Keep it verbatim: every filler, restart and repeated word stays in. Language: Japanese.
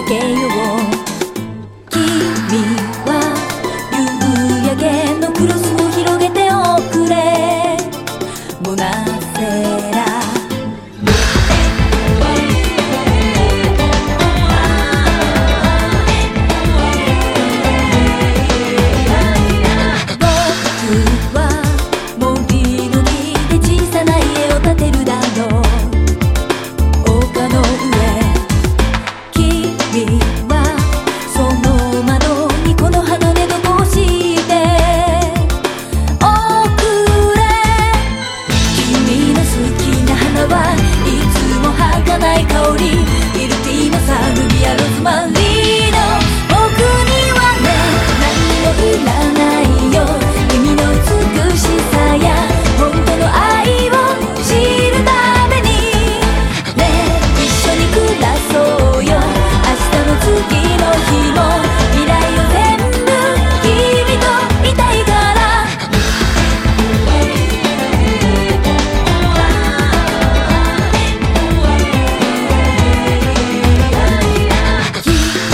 けよう。君は夕焼けのクロスを広げておくれ。モナセラいつも儚い香り、イルティーマサルビアロズマ